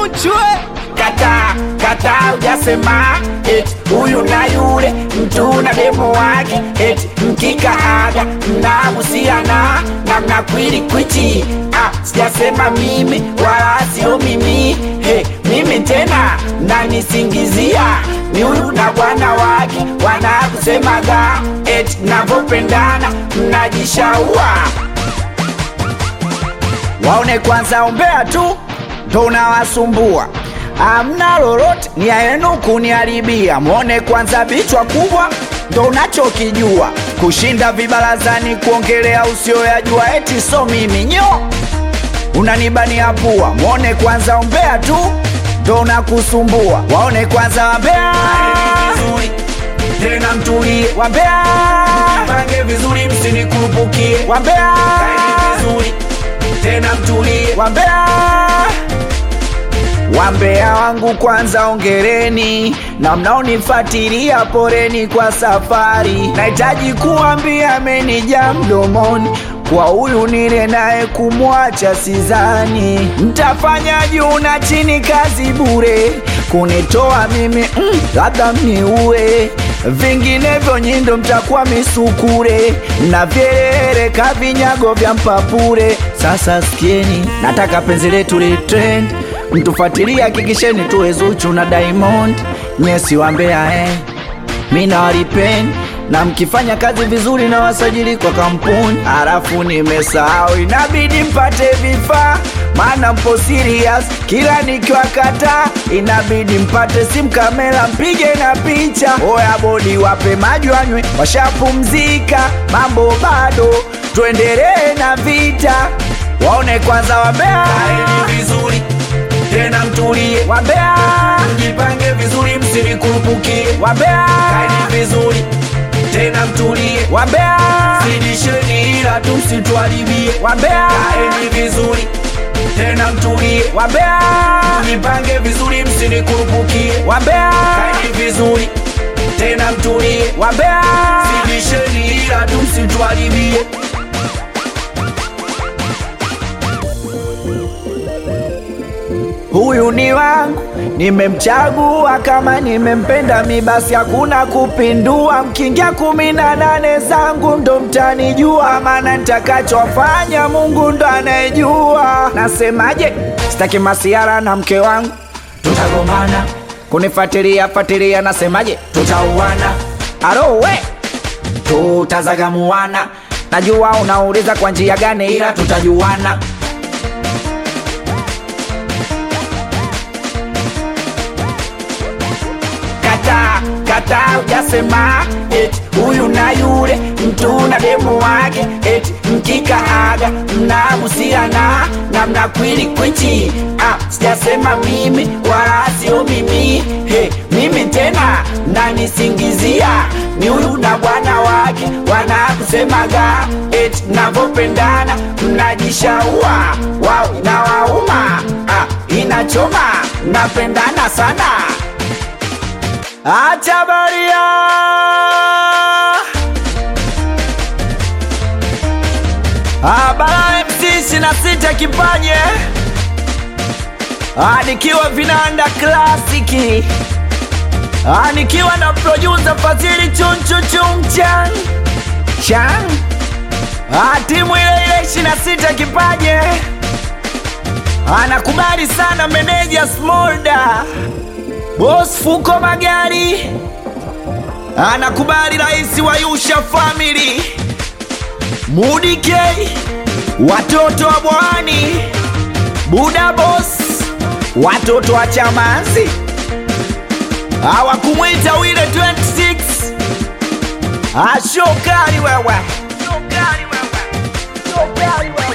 Chunchwe Kata ujasema eti huyu na yule mtu na demo wake eti mkikaaga mnahusiana na mnakwili kwichi. Sijasema mimi wala sio mimi, mimi tena nanisingizia ni huyu na bwana wake wanakusemaga eti navopendana mnajishaua. waone kwanza ombea tu ndo unawasumbua, amna lolote ni yenu kuniharibia. Mwone kwanza bichwa kubwa ndo unachokijua, kushinda vibarazani kuongelea usioyajua eti so mimi nyo unanibania pua. Mwone kwanza ombea tu ndo unakusumbua, waone kwanza wambea tena mtulie, wambea pange vizuri msinikurupukie, wambea vizuri tena mtulie, wambea wambea wangu kwanza ongereni, na mnaonifuatilia poreni kwa safari. Nahitaji kuambia menija mdomoni, kwa huyu nile naye kumwacha sizani. Mtafanya juu na chini kazi bure kunitoa mimi, labda mniue, vinginevyo nyindo mtakuwa misukure na vyereka vinyago vya mpapure. Sasa sikieni, nataka penzi letu litrend, mtufuatilia hakikisheni tuwe Zuchu na Diamond. Nyesi wambea mina walipen, na mkifanya kazi vizuri na wasajili kwa kampuni. Halafu nimesahau inabidi mpate vifaa, maana mpo serious kila nikiwakata. Inabidi mpate simu kamera mpige na picha. Oya bodi wape maji wanywe, washapumzika mambo bado, tuendelee na vita. Waone kwanza wambea vizuri tena mtulie, wambea mjipange vizuri msinikurupukie, wambea kaeni vizuri tena mtulie, wambea sidisheni ila tumsituharibie, wambea kaeni vizuri tena mtulie, wambea mjipange vizuri msinikurupukie, wambea kaeni vizuri tena mtulie, wambea sidisheni ila tumsituharibie. Huyu ni wangu, nimemchagua, kama nimempenda mi basi hakuna kupindua. Mkiingia 18 zangu ndo mtanijua, maana nitakachofanya Mungu ndo anayejua. Nasemaje, sitaki masiara na mke wangu, Tutagombana, kunifuatilia nasemaje, tutauana, arowe tutazagamuana. Najua unauliza kwa njia gani, ila tutajuana. Kata ujasema eti huyu na yule mtu na demo wake eti mkikaaga mnahusiana na mnakwili kwichi. Sijasema mimi wala sio mimi, mimi tena nanisingizia ni huyu na bwana wake wanakusemaga eti navopendana mnajishaua. Wao inawauma, inachoma, napendana sana. Acha baria Abara MC 26 kipaje, nikiwa vinanda klasiki, nikiwa na producer Fadhili Chunchang Chang, timu ile 26 kipaje, anakubali sana meneja Smolda, Boss Fuko Magari, anakubali rais wa Yusha Family, Mudi K, watoto wa Bwani, Buda Boss, watoto wa Chamazi, hawakumwita wile 26, ashokari wewe, shokari wewe.